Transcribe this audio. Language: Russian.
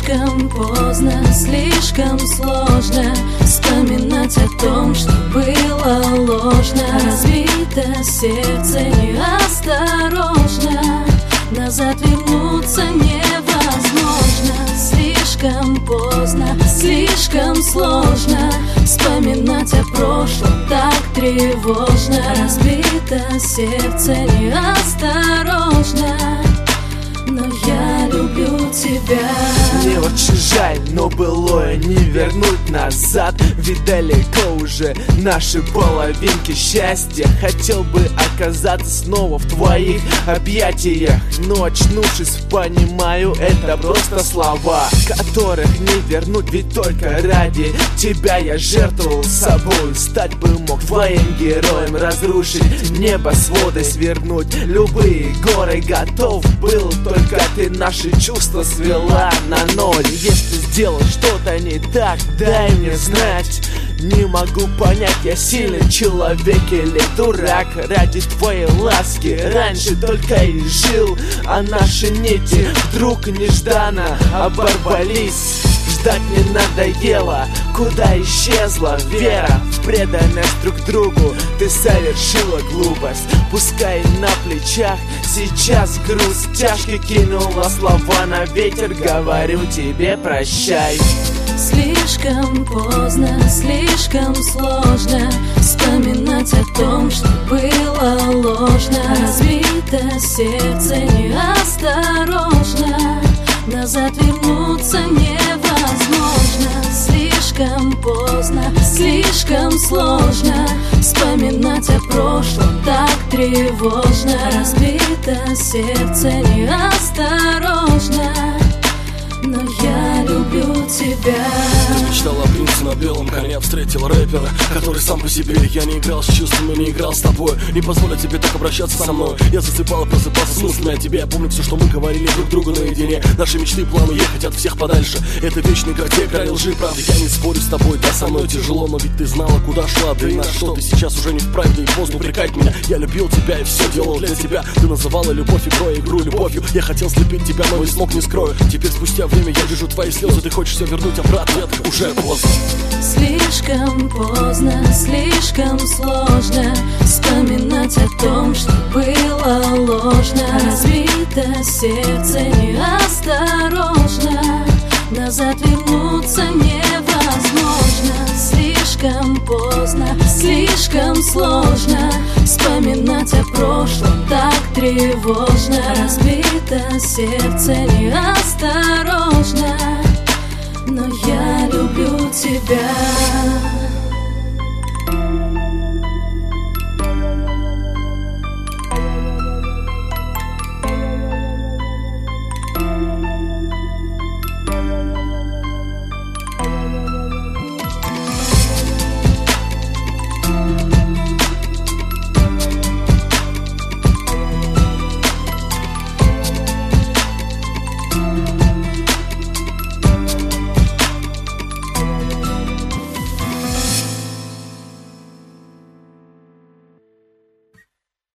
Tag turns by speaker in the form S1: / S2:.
S1: Слишком поздно, слишком сложно вспоминать о том, что было ложно. Разбито сердце неосторожно, назад вернуться невозможно. Слишком поздно, слишком сложно вспоминать о прошлом, так тревожно. Разбито сердце неосторожно, но я люблю тебя.
S2: Мне очень жаль, но былое не вернуть назад. Ведь далеко уже наши половинки счастья. Хотел бы оказаться снова в твоих объятиях, но очнувшись, понимаю, это просто слова, которых не вернуть, ведь только ради тебя я жертвовал собой. Стать бы мог твоим героем, разрушить небосводы, свернуть любые горы готов был, только ты наши чувства свела на ноль. Если сделал что-то не так, дай мне знать. Не могу понять, я сильный человек или дурак. Ради твоей ласки раньше только и жил, а наши нити вдруг нежданно оборвались. Ждать не надоело, куда исчезла вера в преданность друг другу. Ты совершила глупость, пускай на плечах сейчас груз тяжкий. Кинула слова на ветер, говорю тебе прощай.
S1: Слишком поздно, слишком сложно вспоминать о том, что было ложно. Разбито сердце неосторожно, назад вернуться невозможно. Слишком поздно, слишком сложно вспоминать о прошлом, так тревожно. Разбито сердце неосторожно, но я люблю тебя.
S3: Ты мечтала о принце на белом коне, встретила рэпера, который сам по себе. Я не играл с чувствами, не играл с тобой, не позволю тебе так обращаться со мной. Я засыпал и просыпался с мыслями о тебе. Я помню все, что мы говорили друг другу наедине. Наши мечты, планы ехать от всех подальше. Это вечный игроте, край лжи и правды. Я не спорю с тобой, да, со мной тяжело, но ведь ты знала, куда шла, да и на что. Ты сейчас уже не вправе, да и поздно упрекать меня. Я любил тебя и все делал для тебя. Ты называла любовь игрой, игру любовью. Я хотел слепить тебя, но не смог, не скрою. Теперь спустя время я вижу твои слезы. Ты хочешь все вернуть обратно, нет, уже поздно.
S1: Слишком поздно, слишком сложно вспоминать о том, что было ложно. Разбито сердце неосторожно, назад вернуться невозможно. Слишком поздно, слишком сложно вспоминать о прошлом, так тревожно. Разбито сердце неосторожно, но я люблю тебя.